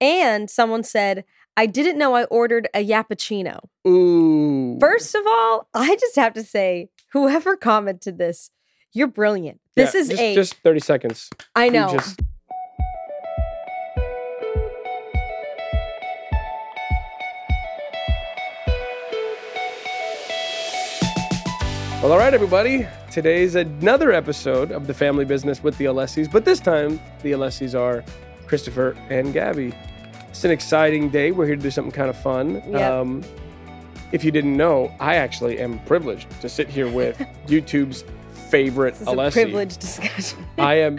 And someone said, I didn't know I ordered a Yappuccino. Ooh. First of all, I just have to say, whoever commented this, you're brilliant. This is just 30 seconds. I know. Well, all right, everybody. Today's another episode of The Family Business with the Alessis, but this time the Alessis are Christopher and Gabby. It's an exciting day. We're here to do something kind of fun. Yep. If you didn't know, I actually am privileged to sit here with YouTube's favorite Alessi. It's a privileged discussion. I am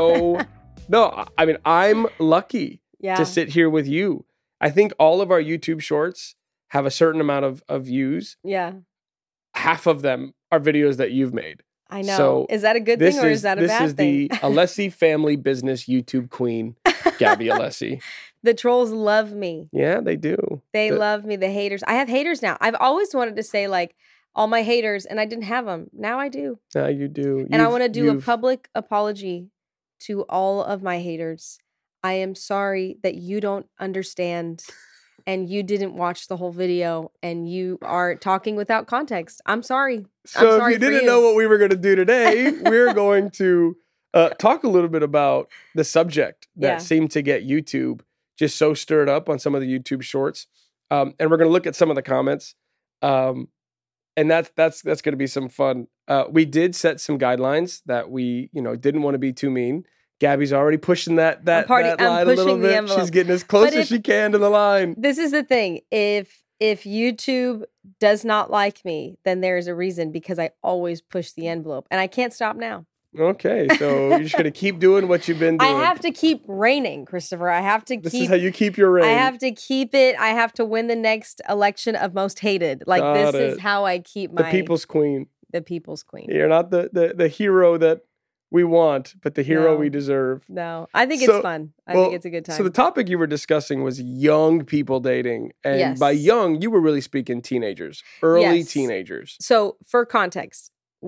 I'm lucky to sit here with you. I think all of our YouTube shorts have a certain amount of views. Yeah. Half of them are videos that you've made. I know. So is that a good thing or is that a bad thing? This is the Alessi Family Business YouTube queen, Gabby Alessi. The trolls love me. Yeah, they do. They love me, the haters. I have haters now. I've always wanted to say, like, all my haters, and I didn't have them. Now I do. Now you do. And I want to do a public apology to all of my haters. I am sorry that you don't understand and you didn't watch the whole video and you are talking without context. I'm sorry. So if you didn't know what we were going to do today, we're going to talk a little bit about the subject that seemed to get YouTube just so stirred up on some of the YouTube shorts. And we're going to look at some of the comments. And that's going to be some fun. We did set some guidelines that we, didn't want to be too mean. Gabby's already pushing that line a little bit. She's getting as close as she can to the line. This is the thing. If YouTube does not like me, then there's a reason, because I always push the envelope and I can't stop now. Okay, so you're just going to keep doing what you've been doing. I have to keep reigning, Christopher. This is how you keep your reign. I have to keep it. I have to win the next election of most hated. This is how I keep the people's queen. The people's queen. You're not the hero that we want, but the hero we deserve. No, I think it's fun. I think it's a good time. So the topic you were discussing was young people dating. And by young, you were really speaking teenagers, early teenagers. So for context,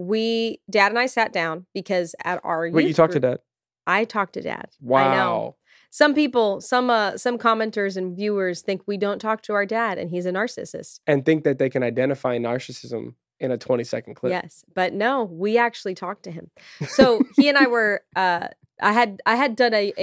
Dad and I sat down because at our Wait, you talked to Dad? I talked to Dad. Wow. I know. Some people, some commenters and viewers think we don't talk to our dad and he's a narcissist. And think that they can identify narcissism in a 20-second clip. Yes, but no, we actually talked to him. So he and I were, I had done a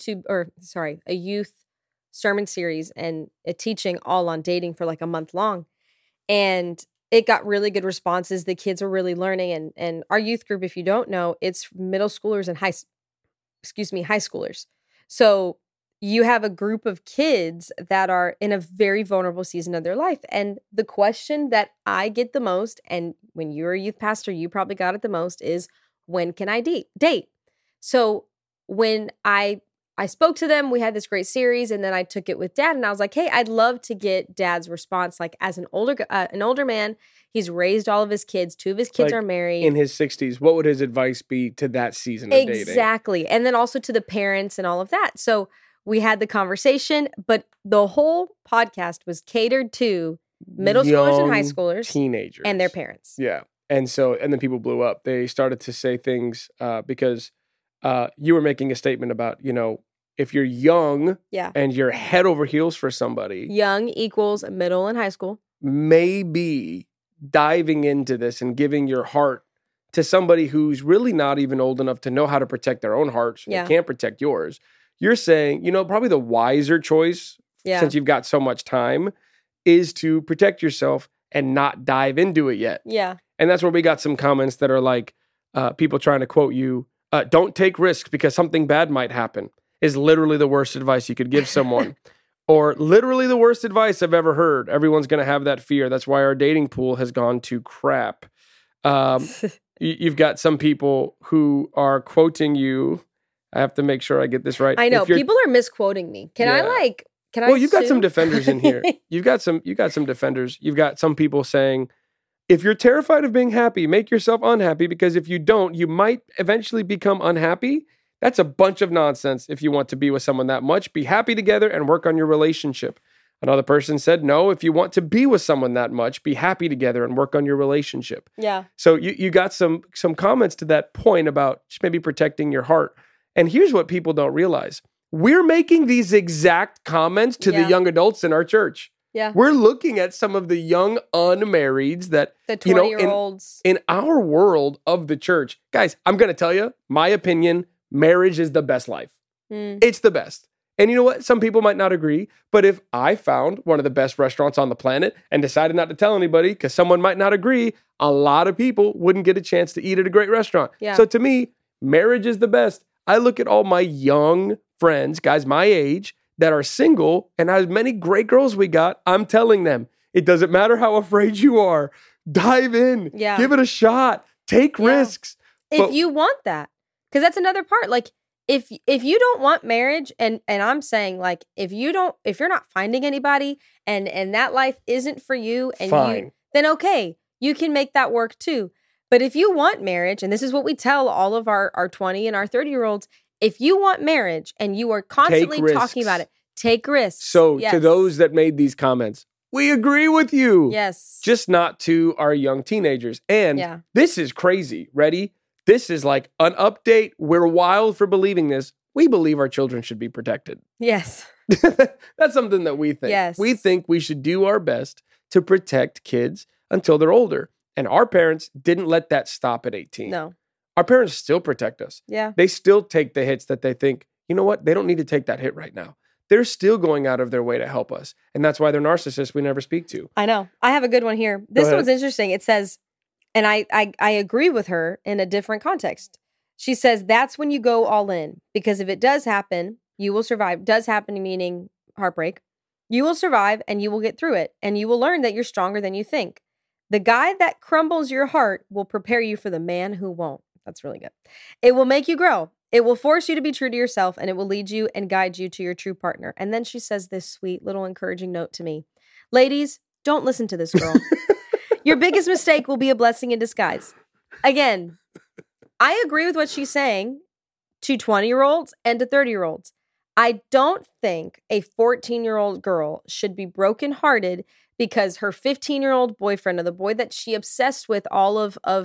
youth sermon series and a teaching all on dating for like a month long. And it got really good responses. The kids were really learning. And our youth group, if you don't know, it's middle schoolers and high schoolers. So you have a group of kids that are in a very vulnerable season of their life. And the question that I get the most, and when you're a youth pastor, you probably got it the most, is when can I date? So when I spoke to them, we had this great series, and then I took it with Dad, and I was like, hey, I'd love to get Dad's response. Like, as an older man, he's raised all of his kids. 2 of his kids are married. In his 60s, what would his advice be to that season of dating? Exactly. And then also to the parents and all of that. So we had the conversation, but the whole podcast was catered to middle schoolers and high schoolers, teenagers, and their parents. Yeah. And then people blew up. They started to say things because you were making a statement about, if you're young and you're head over heels for somebody. Young equals middle and high school. Maybe diving into this and giving your heart to somebody who's really not even old enough to know how to protect their own heart, so they can't protect yours. You're saying, probably the wiser choice, since you've got so much time, is to protect yourself and not dive into it yet. Yeah. And that's where we got some comments that are like, people trying to quote you, don't take risks because something bad might happen, is literally the worst advice you could give someone. Or literally the worst advice I've ever heard. Everyone's going to have that fear. That's why our dating pool has gone to crap. You've got some people who are quoting you. I have to make sure I get this right. I know people are misquoting me. Can I Well, you've got some defenders in here. You've got some defenders. You've got some people saying, if you're terrified of being happy, make yourself unhappy, because if you don't, you might eventually become unhappy. That's a bunch of nonsense. If you want to be with someone that much, be happy together and work on your relationship. Another person said, no, if you want to be with someone that much, be happy together and work on your relationship. Yeah. So you got some comments to that point about just maybe protecting your heart. And here's what people don't realize. we're making these exact comments to the young adults in our church. Yeah. We're looking at some of the young unmarrieds that, the 20-year-olds. In our world of the church. Guys, I'm going to tell you, my opinion, marriage is the best life. It's the best. And you know what? Some people might not agree, but if I found one of the best restaurants on the planet and decided not to tell anybody because someone might not agree, a lot of people wouldn't get a chance to eat at a great restaurant. Yeah. So to me, marriage is the best. I look at all my young friends, guys my age, that are single, and as many great girls we got, I'm telling them, it doesn't matter how afraid you are. Dive in. Yeah. Give it a shot. Take risks. If you want that. Because that's another part. Like, if you don't want marriage, and I'm saying, like, if you're not finding anybody and that life isn't for you, and then okay, you can make that work too. But if you want marriage, and this is what we tell all of our 20 and our 30-year-olds, if you want marriage and you are constantly talking about it, take risks. So to those that made these comments, we agree with you. Yes. Just not to our young teenagers. And this is crazy. Ready? This is like an update. We're wild for believing this. We believe our children should be protected. Yes. That's something that we think. Yes. We think we should do our best to protect kids until they're older. And our parents didn't let that stop at 18. No. Our parents still protect us. Yeah. They still take the hits that they think, you know what? They don't need to take that hit right now. They're still going out of their way to help us. And that's why they're narcissists we never speak to. I know. I have a good one here. This one's interesting. It says, and I agree with her in a different context. She says, that's when you go all in. Because if it does happen, you will survive. Does happen meaning heartbreak. You will survive and you will get through it. And you will learn that you're stronger than you think. The guy that crumbles your heart will prepare you for the man who won't. That's really good. It will make you grow. It will force you to be true to yourself, and it will lead you and guide you to your true partner. And then she says this sweet little encouraging note to me. Ladies, don't listen to this girl. Your biggest mistake will be a blessing in disguise. Again, I agree with what she's saying to 20-year-olds and to 30-year-olds. I don't think a 14-year-old girl should be brokenhearted because her 15-year-old boyfriend, or the boy that she obsessed with all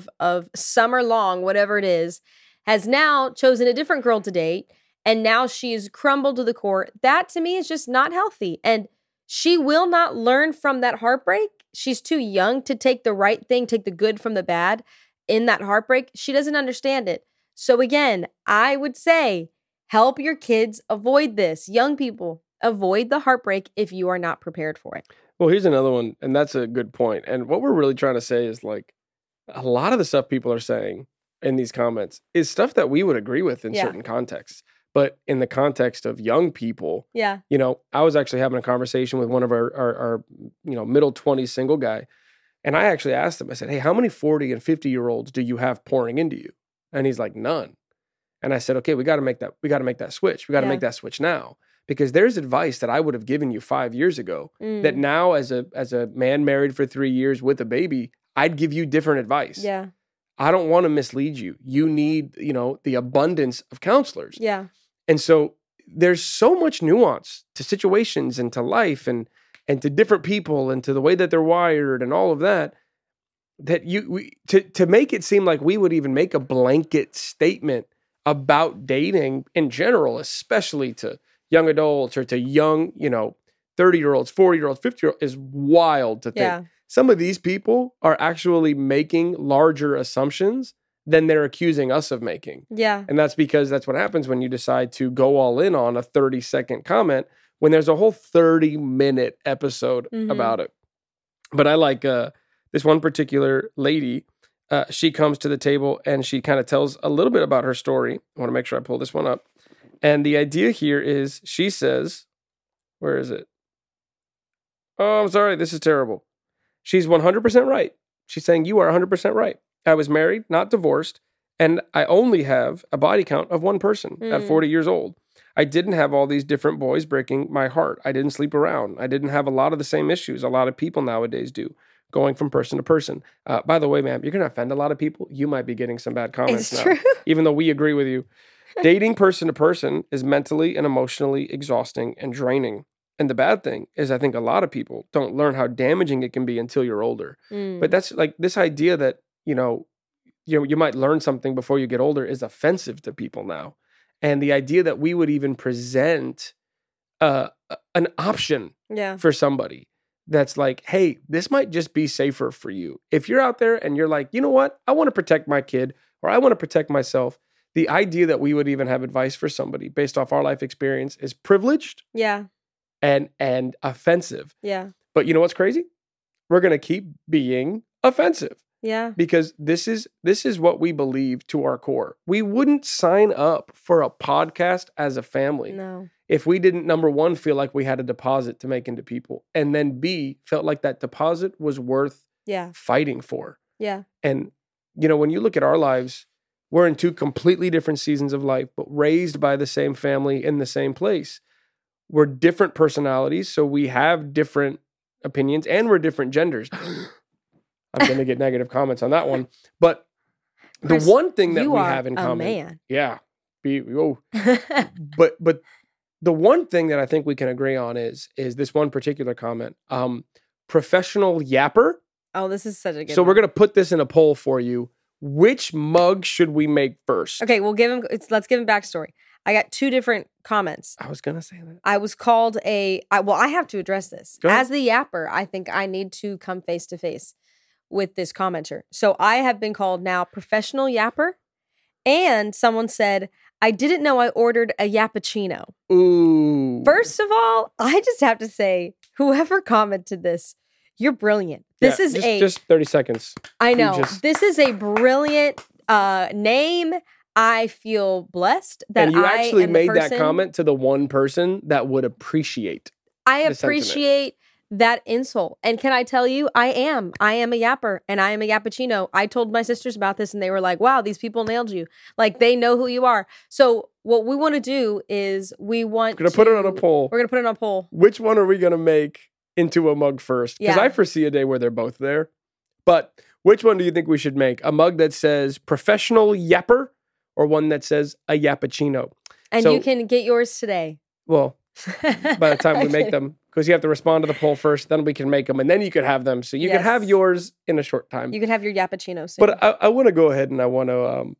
of summer long, whatever it is, has now chosen a different girl to date, and now she's crumbled to the core. That, to me, is just not healthy. And she will not learn from that heartbreak. She's too young to take the right thing, take the good from the bad in that heartbreak. She doesn't understand it. So again, I would say, help your kids avoid this. Young people, avoid the heartbreak if you are not prepared for it. Well, here's another one, and that's a good point. And what we're really trying to say is, like, a lot of the stuff people are saying in these comments is stuff that we would agree with in certain contexts. But in the context of young people, you know, I was actually having a conversation with one of our you know, middle 20s single guy. And I actually asked him, I said, hey, how many 40 and 50-year-olds do you have pouring into you? And he's like, none. And I said, okay, we got to make that switch. We got to make that switch now. Because there's advice that I would have given you 5 years ago that now, as a man married for 3 years with a baby, I'd give you different advice. Yeah. I don't want to mislead you. You need, you know, the abundance of counselors. Yeah. And so there's so much nuance to situations and to life and to different people and to the way that they're wired and all of that, that to make it seem like we would even make a blanket statement about dating in general, especially to young adults or to young, you know, 30-year-olds, 40-year-olds, 50-year-olds, is wild to think. Yeah. Some of these people are actually making larger assumptions than they're accusing us of making. Yeah. And that's because that's what happens when you decide to go all in on a 30-second comment when there's a whole 30-minute episode about it. But I like this one particular lady. She comes to the table and she kind of tells a little bit about her story. I want to make sure I pull this one up. And the idea here is, she says, where is it? Oh, I'm sorry. This is terrible. She's 100% right. She's saying, you are 100% right. I was married, not divorced, and I only have a body count of one person at 40 years old. I didn't have all these different boys breaking my heart. I didn't sleep around. I didn't have a lot of the same issues a lot of people nowadays do, going from person to person. By the way, ma'am, you're going to offend a lot of people. You might be getting some bad comments now, even though we agree with you. Dating person to person is mentally and emotionally exhausting and draining. And the bad thing is, I think a lot of people don't learn how damaging it can be until you're older. But that's like this idea that, you might learn something before you get older is offensive to people now. And the idea that we would even present an option for somebody that's like, hey, this might just be safer for you. If you're out there and you're like, you know what, I want to protect my kid or I want to protect myself, the idea that we would even have advice for somebody based off our life experience is privileged and offensive. Yeah. But you know what's crazy? We're going to keep being offensive. Yeah. Because this is what we believe to our core. We wouldn't sign up for a podcast as a family if we didn't, number one, feel like we had a deposit to make into people, and then B, felt like that deposit was worth fighting for. Yeah. And, when you look at our lives, we're in two completely different seasons of life, but raised by the same family in the same place. We're different personalities, so we have different opinions, and we're different genders. I'm going to get negative comments on that one. But Chris, the one thing that we have in common. Man. Yeah. But the one thing that I think we can agree on is this one particular comment. Professional yapper. Oh, this is such a good So one. we're going to put this in a poll for you. Which mug should we make first? Okay, let's give him backstory. I got 2 different comments. I was going to say that. I was called I have to address this. As the yapper, I think I need to come face to face with this commenter. So I have been called now professional yapper, and someone said, I didn't know I ordered a yappuccino. Ooh. First of all, I just have to say, whoever commented this, you're brilliant. This is just 30 seconds. I know. This is a brilliant name. I feel blessed that and you actually made that comment to the one person that would appreciate. I appreciate that insult. And can I tell you, I am a yapper and I am a yappuccino. I told my sisters about this and they were like, wow, these people nailed you. Like, they know who you are. So what we want to do is we're going to put it on a poll. We're going to put it on a poll. Which one are we going to make into a mug first? Because I foresee a day where they're both there. But which one do you think we should make? A mug that says professional yapper or one that says a yappuccino? And you can get yours today. Well, by the time we make them, because you have to respond to the poll first, then we can make them, and then you could have them. So you can have yours in a short time. You can have your yappuccino soon. But I want to go ahead and I want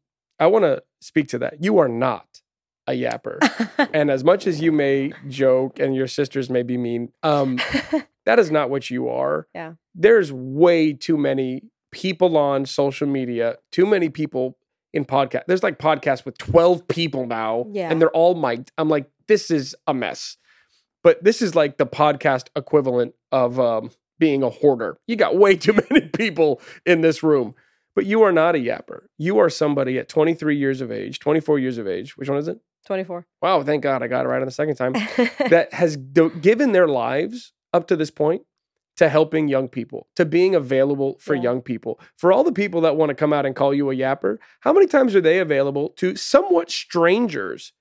to speak to that. You are not a yapper, and as much as you may joke and your sisters may be mean, that is not what you are. Yeah, there's way too many people on social media, too many people in podcast. There's like podcasts with 12 people now, and they're all mic'd. I'm like, this is a mess. But this is like the podcast equivalent of being a hoarder. You got way too many people in this room. But you are not a yapper. You are somebody at 23 years of age, 24 years of age. Which one is it? 24. Wow, thank God I got it right on the second time. That has given their lives up to this point to helping young people, to being available for young people. For all the people that want to come out and call you a yapper, how many times are they available to somewhat strangers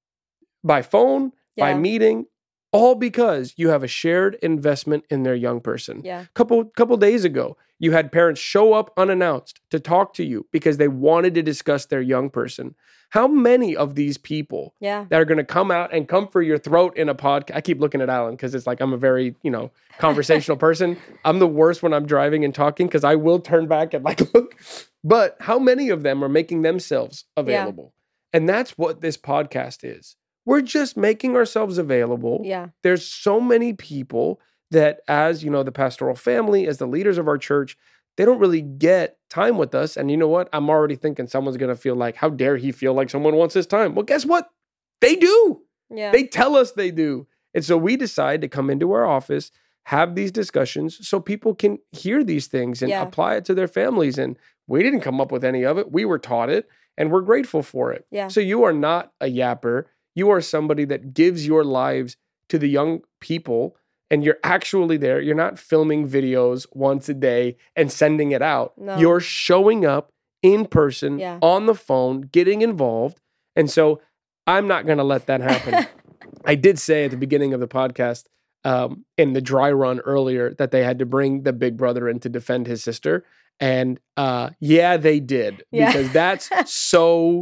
by phone, by meeting, all because you have a shared investment in their young person. Yeah. Couple days ago, you had parents show up unannounced to talk to you because they wanted to discuss their young person. How many of these people that are going to come out and come for your throat in a podcast? I keep looking at Alan because it's like I'm a very, conversational person. I'm the worst when I'm driving and talking because I will turn back and look. But how many of them are making themselves available? Yeah. And that's what this podcast is. We're just making ourselves available. Yeah. There's so many people that as, the pastoral family, as the leaders of our church, they don't really get time with us. And you know what? I'm already thinking someone's going to feel like, how dare he feel like someone wants his time? Well, guess what? They do. Yeah. They tell us they do. And so we decide to come into our office, have these discussions so people can hear these things and apply it to their families. And we didn't come up with any of it. We were taught it and we're grateful for it. Yeah. So you are not a yapper. You are somebody that gives your lives to the young people and you're actually there. You're not filming videos once a day and sending it out. No. You're showing up in person, on the phone, getting involved. And so I'm not going to let that happen. I did say at the beginning of the podcast in the dry run earlier that they had to bring the big brother in to defend his sister. And they did. Yeah. Because that's so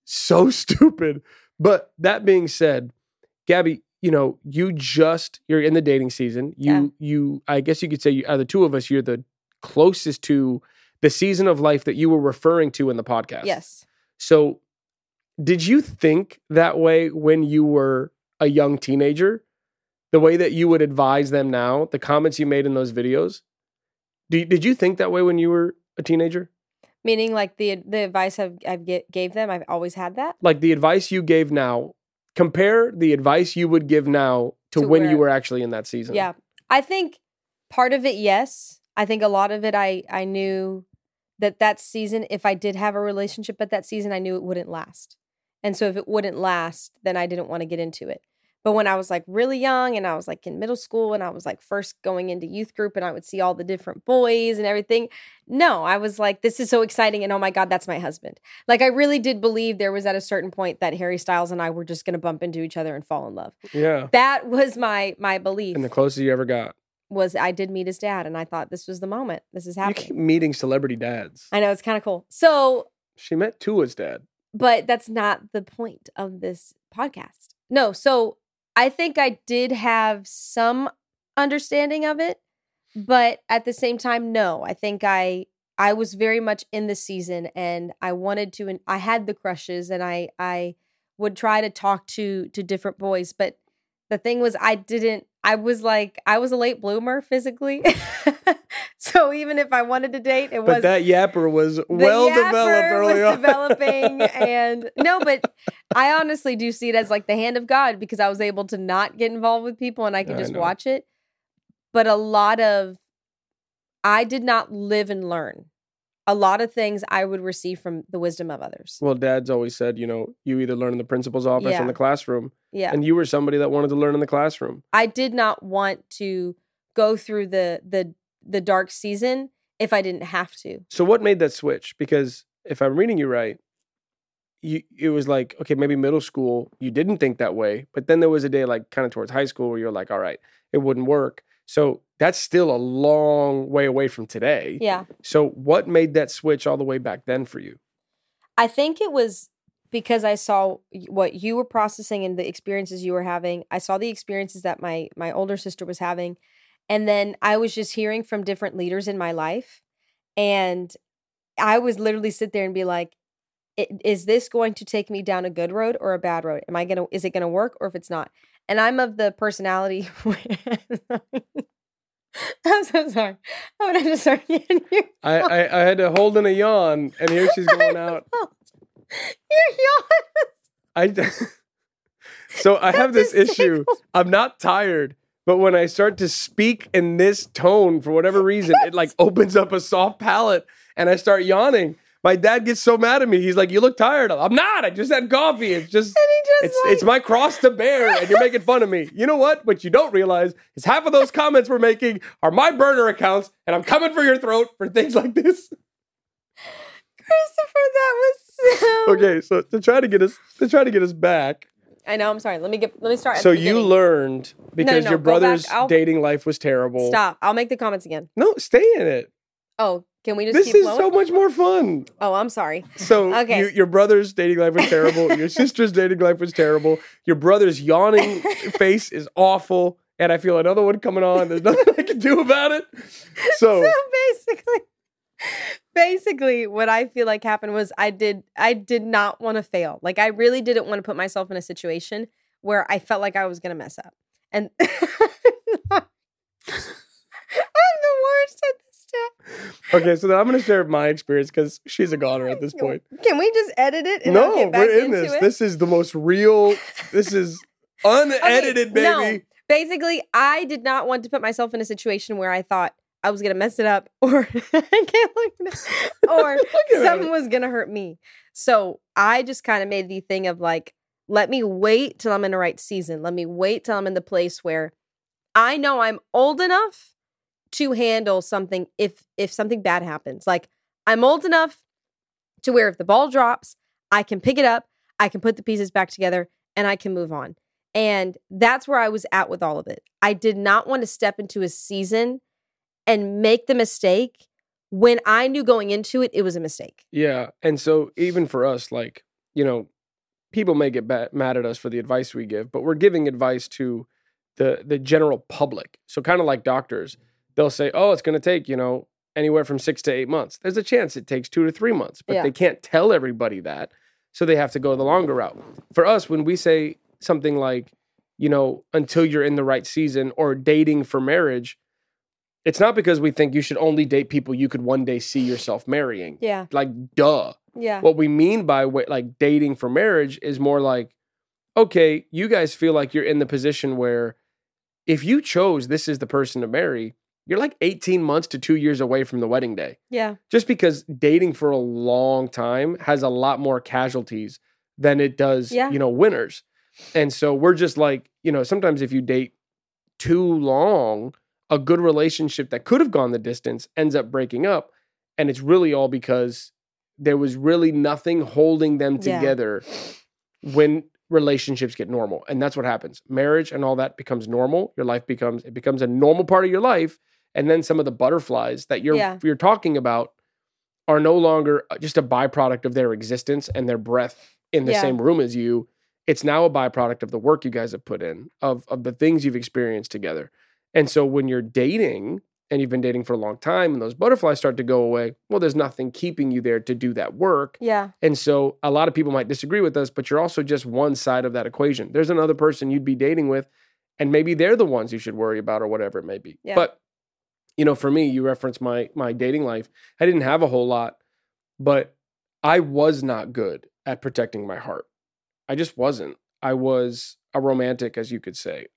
stupid. But that being said, Gabby, you're in the dating season. You, I guess you could say, out of the two of us, you're the closest to the season of life that you were referring to in the podcast. Yes. So Did you think that way when you were a young teenager? The way that you would advise them now, the comments you made in those videos? Did you think that way when you were a teenager? Meaning like the advice I've gave them, I've always had that? Like the advice you gave now, compare the advice you would give now to when you were actually in that season. Yeah. I think part of it, yes. I think a lot of it, I knew that season, if I did have a relationship at that season, I knew it wouldn't last. And so if it wouldn't last, then I didn't want to get into it. But when I was like really young and I was like in middle school and I was like first going into youth group and I would see all the different boys and everything. No, I was like, this is so exciting. And oh my God, that's my husband. Like I really did believe there was at a certain point that Harry Styles and I were just going to bump into each other and fall in love. Yeah. That was my belief. And the closest you ever got. Was I did meet his dad and I thought this was the moment. This is happening. You keep meeting celebrity dads. I know, it's kind of cool. So. She met Tua's dad. But that's not the point of this podcast. No, so I think I did have some understanding of it, but at the same time, no. I think I was very much in the season and I wanted to, and I had the crushes and I would try to talk to different boys, but the thing was I was a late bloomer physically. So even if I wanted to date, But that yapper was well developed early on. Developing and no, but I honestly do see it as like the hand of God because I was able to not get involved with people and I could just watch it. But I did not live and learn. A lot of things I would receive from the wisdom of others. Well, Dad's always said, you either learn in the principal's office or in the classroom. Yeah. And you were somebody that wanted to learn in the classroom. I did not want to go through the dark season if I didn't have to. So what made that switch? Because if I'm reading you right, it was like, okay, maybe middle school, you didn't think that way. But then there was a day like kind of towards high school where you're like, all right, it wouldn't work. So that's still a long way away from today. Yeah. So what made that switch all the way back then for you? I think it was because I saw what you were processing and the experiences you were having. I saw the experiences that my older sister was having. And then I was just hearing from different leaders in my life. And I was literally sit there and be like, is this going to take me down a good road or a bad road? Is it going to work or if it's not? And I'm of the personality. I'm so sorry. I'm going to just start getting you. I had to hold in a yawn and here she's going out. Your yawn. So I have this issue. I'm not tired. But when I start to speak in this tone, for whatever reason, it like opens up a soft palate and I start yawning. My dad gets so mad at me. He's like, you look tired. I'm not. I just had coffee. It's my cross to bear and you're making fun of me. You know what? What you don't realize is half of those comments we're making are my burner accounts and I'm coming for your throat for things like this. Christopher, that was so... Okay, so to try to get us back. I know, I'm sorry. Let me start. So you learned because your brother's dating life was terrible. Stop. I'll make the comments again. No, stay in it. Oh, can we just keep flowing? This is so much more fun. Oh, I'm sorry. So okay. Your brother's dating life was terrible. Your sister's dating life was terrible. Your brother's yawning face is awful. And I feel another one coming on. There's nothing I can do about it. So basically what I feel like happened was I did not want to fail. Like I really didn't want to put myself in a situation where I felt like I was going to mess up. And I'm the worst at this stuff. Okay, so then I'm going to share my experience because she's a goner at this point. Can we just edit it? And no, we're in this. This is the most real. This is unedited, baby. No. Basically, I did not want to put myself in a situation where I thought I was going to mess it up or I can't look or someone was going to hurt me. So I just kind of made the thing of like, let me wait till I'm in the right season. Let me wait till I'm in the place where I know I'm old enough to handle something if something bad happens. Like I'm old enough to where if the ball drops, I can pick it up, I can put the pieces back together and I can move on. And that's where I was at with all of it. I did not want to step into a season and make the mistake when I knew going into it, it was a mistake. Yeah. And so even for us, like, people may get mad at us for the advice we give, but we're giving advice to the general public. So kind of like doctors, they'll say, oh, it's going to take, anywhere from 6 to 8 months. There's a chance it takes 2 to 3 months, but they can't tell everybody that. So they have to go the longer route. For us, when we say something like, until you're in the right season or dating for marriage, it's not because we think you should only date people you could one day see yourself marrying. Yeah. Like, duh. Yeah. What we mean by like dating for marriage is more like, okay, you guys feel like you're in the position where if you chose this is the person to marry, you're like 18 months to 2 years away from the wedding day. Yeah. Just because dating for a long time has a lot more casualties than it does, winners. And so we're just like, sometimes if you date too long, a good relationship that could have gone the distance ends up breaking up. And it's really all because there was really nothing holding them together when relationships get normal. And that's what happens. Marriage and all that becomes normal. Your life becomes a normal part of your life. And then some of the butterflies that you're talking about are no longer just a byproduct of their existence and their breath in the same room as you. It's now a byproduct of the work you guys have put in, of the things you've experienced together. And so when you're dating and you've been dating for a long time and those butterflies start to go away, well, there's nothing keeping you there to do that work. Yeah. And so a lot of people might disagree with us, but you're also just one side of that equation. There's another person you'd be dating with, and maybe they're the ones you should worry about or whatever it may be. Yeah. But, for me, you referenced my dating life. I didn't have a whole lot, but I was not good at protecting my heart. I just wasn't. I was a romantic, as you could say.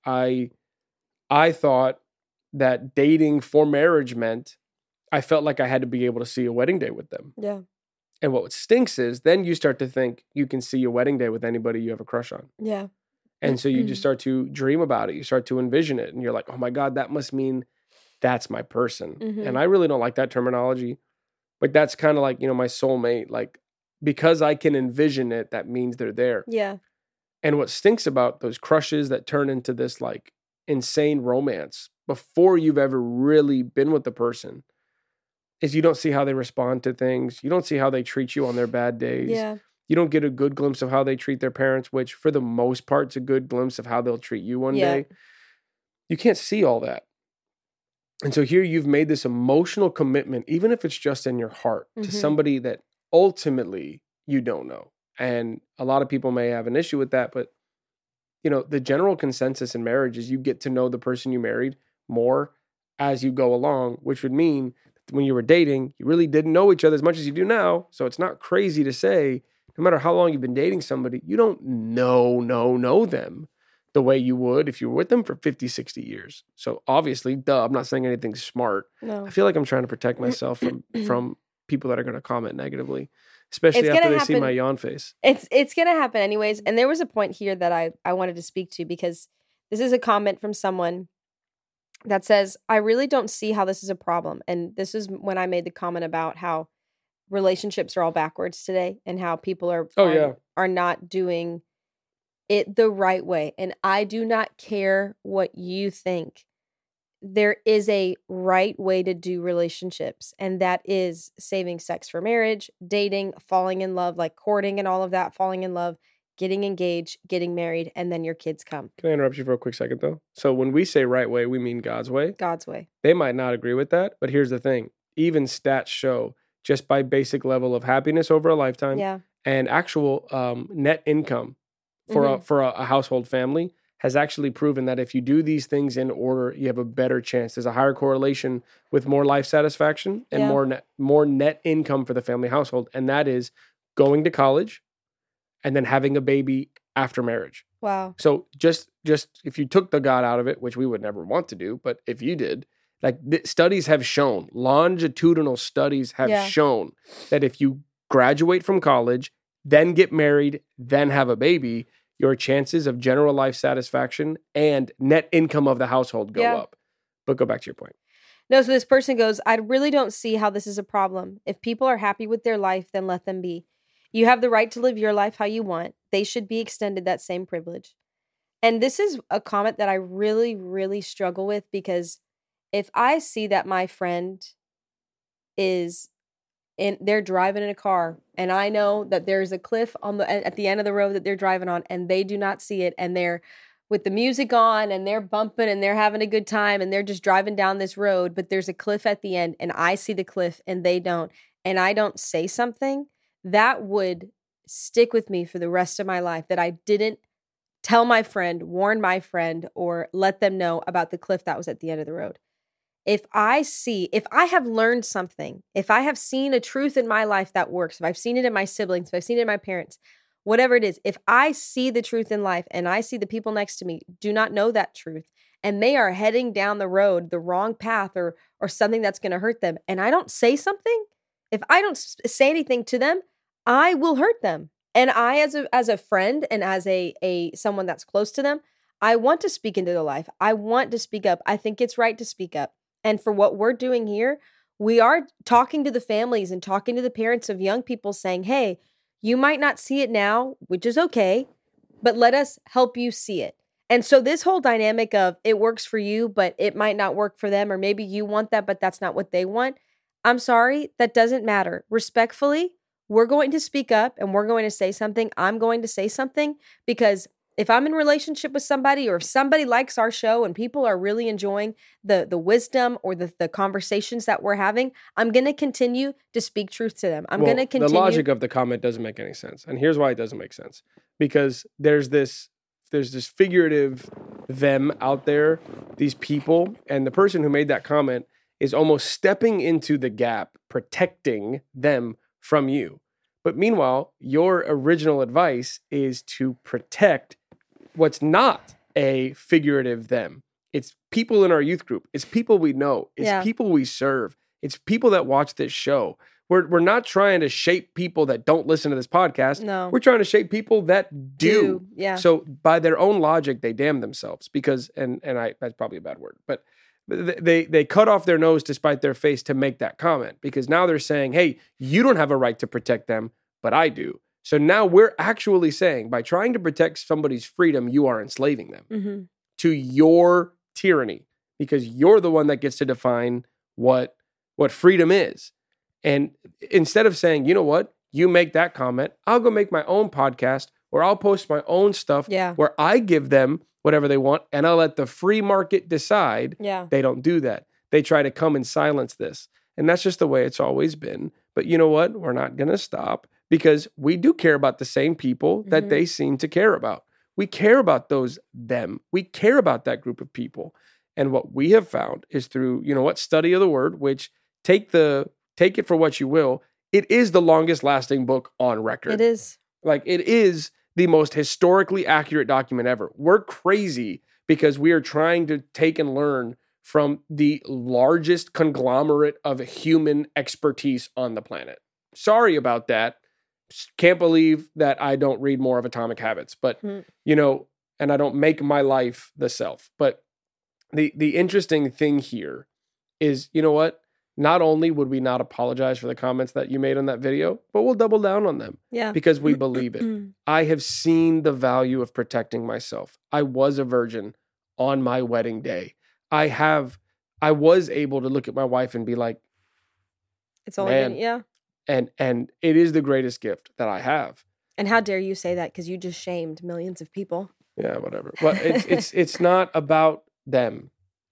I thought that dating for marriage meant I felt like I had to be able to see a wedding day with them. Yeah. And what stinks is then you start to think you can see a wedding day with anybody you have a crush on. Yeah. And so you just start to dream about it. You start to envision it. And you're like, oh my God, that must mean that's my person. Mm-hmm. And I really don't like that terminology. But that's kind of like, my soulmate. Like, because I can envision it, that means they're there. Yeah. And what stinks about those crushes that turn into this like insane romance before you've ever really been with the person is you don't see how they respond to things. You don't see how they treat you on their bad days. Yeah. You don't get a good glimpse of how they treat their parents, which for the most part is a good glimpse of how they'll treat you one day. You can't see all that. And so here you've made this emotional commitment, even if it's just in your heart, to somebody that ultimately you don't know. And a lot of people may have an issue with that, but the general consensus in marriage is you get to know the person you married more as you go along, which would mean that when you were dating, you really didn't know each other as much as you do now. So it's not crazy to say, no matter how long you've been dating somebody, you don't know them the way you would if you were with them for 50, 60 years. So obviously, I'm not saying anything smart. No. I feel like I'm trying to protect myself from people that are going to comment negatively, especially after they see my yawn face. It's going to happen anyways. And there was a point here that I wanted to speak to, because this is a comment from someone that says, I really don't see how this is a problem. And this is when I made the comment about how relationships are all backwards today and how people are not doing it the right way. And I do not care what you think. There is a right way to do relationships, and that is saving sex for marriage, dating, falling in love, like courting and all of that, falling in love, getting engaged, getting married, and then your kids come. Can I interrupt you for a quick second, though? So when we say right way, we mean God's way. God's way. They might not agree with that, but here's the thing. Even stats show, just by basic level of happiness over a lifetime and actual net income for a household family, has actually proven that if you do these things in order, you have a better chance. There's a higher correlation with more life satisfaction and more net income for the family household. And that is going to college and then having a baby after marriage. Wow. So just if you took the God out of it, which we would never want to do, but if you did, like studies have shown, longitudinal studies have shown that if you graduate from college, then get married, then have a baby, your chances of general life satisfaction and net income of the household go up. But go back to your point. No, so this person goes, I really don't see how this is a problem. If people are happy with their life, then let them be. You have the right to live your life how you want. They should be extended that same privilege. And this is a comment that I really, really struggle with, because if I see that my friend they're driving in a car, and I know that there's a cliff at the end of the road that they're driving on, and they do not see it, and they're with the music on, and they're bumping, and they're having a good time, and they're just driving down this road, but there's a cliff at the end, and I see the cliff, and they don't, and I don't say something, that would stick with me for the rest of my life that I didn't tell my friend, warn my friend, or let them know about the cliff that was at the end of the road. If I have learned something, if I have seen a truth in my life that works, if I've seen it in my siblings, if I've seen it in my parents, whatever it is, if I see the truth in life and I see the people next to me do not know that truth and they are heading down the road, the wrong path or something that's going to hurt them, and I don't say something, if I don't say anything to them, I will hurt them. And I, as a friend and as a someone that's close to them, I want to speak into their life. I want to speak up. I think it's right to speak up. And for what we're doing here, we are talking to the families and talking to the parents of young people saying, hey, you might not see it now, which is okay, but let us help you see it. And so this whole dynamic of it works for you, but it might not work for them, or maybe you want that, but that's not what they want. I'm sorry, that doesn't matter. Respectfully, we're going to speak up and we're going to say something. I'm going to say something, because if I'm in a relationship with somebody, or if somebody likes our show and people are really enjoying the wisdom or the conversations that we're having, I'm going to continue to speak truth to them. I'm going to continue. The logic of the comment doesn't make any sense. And here's why it doesn't make sense. Because there's this figurative them out there, these people, and the person who made that comment is almost stepping into the gap, protecting them from you. But meanwhile, your original advice is to protect what's not a figurative them. It's people in our youth group. It's people we know. It's people we serve. It's people that watch this show. We're not trying to shape people that don't listen to this podcast. No. We're trying to shape people that do. Yeah. So by their own logic, they damn themselves, because, and that's probably a bad word, but they cut off their nose to spite their face to make that comment, because now they're saying, hey, you don't have a right to protect them, but I do. So now we're actually saying, by trying to protect somebody's freedom, you are enslaving them to your tyranny, because you're the one that gets to define what freedom is. And instead of saying, you know what, you make that comment, I'll go make my own podcast, or I'll post my own stuff where I give them whatever they want, and I'll let the free market decide. They don't do that. They try to come and silence this. And that's just the way it's always been. But you know what? We're not going to stop, because we do care about the same people that they seem to care about. We care about them. We care about that group of people. And what we have found is through, study of the word, which take it for what you will. It is the longest lasting book on record. It is. It is the most historically accurate document ever. We're crazy because we are trying to take and learn from the largest conglomerate of human expertise on the planet. Sorry about that. Can't believe that I don't read more of Atomic Habits, but, and I don't make my life the self. But the interesting thing here is, you know what? Not only would we not apologize for the comments that you made on that video, but we'll double down on them. Yeah. Because we believe it. I have seen the value of protecting myself. I was a virgin on my wedding day. I was able to look at my wife and be like, it's only been, And it is the greatest gift that I have. And how dare you say that? Because you just shamed millions of people. Yeah, whatever. But it's not about them.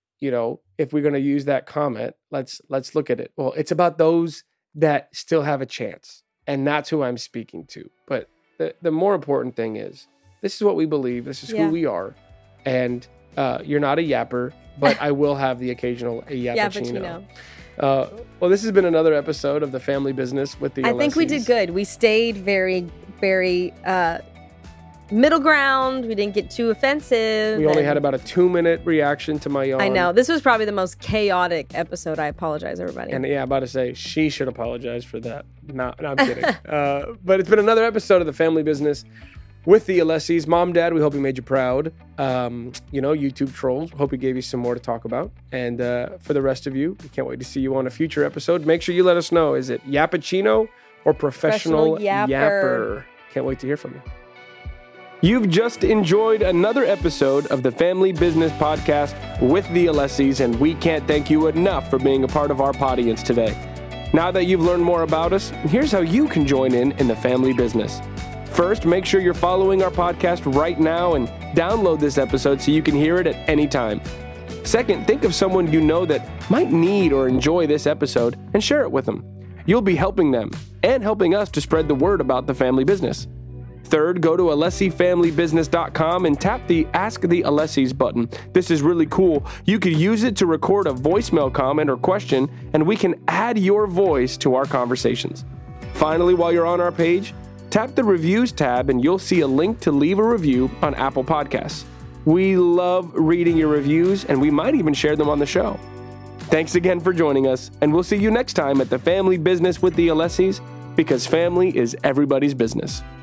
If we're going to use that comment, let's look at it. Well, it's about those that still have a chance. And that's who I'm speaking to. But the more important thing is, this is what we believe. This is who we are. And you're not a yapper, but I will have the occasional yappuccino. Well, this has been another episode of The Family Business with the Alessis. I think we did good. We stayed very, very middle ground. We didn't get too offensive. We only had about a 2-minute reaction to my yawn. I know. This was probably the most chaotic episode. I apologize, everybody. And I'm about to say, she should apologize for that. No, I'm kidding. But it's been another episode of The Family Business with the Alessis. Mom, Dad, we hope we made you proud. YouTube trolls, hope we gave you some more to talk about. And for the rest of you, we can't wait to see you on a future episode. Make sure you let us know. Is it Yappuccino or Professional Yapper? Can't wait to hear from you. You've just enjoyed another episode of the Family Business Podcast with the Alessis, and we can't thank you enough for being a part of our audience today. Now that you've learned more about us, here's how you can join in the family business. First, make sure you're following our podcast right now and download this episode so you can hear it at any time. Second, think of someone you know that might need or enjoy this episode and share it with them. You'll be helping them. and helping us to spread the word about the family business. Third, go to AlessiFamilyBusiness.com and tap the Ask the Alessis button. This is really cool. You could use it to record a voicemail comment or question, and we can add your voice to our conversations. Finally, while you're on our page, tap the Reviews tab and you'll see a link to leave a review on Apple Podcasts. We love reading your reviews, and we might even share them on the show. Thanks again for joining us, and we'll see you next time at the Family Business with the Alessis, because family is everybody's business.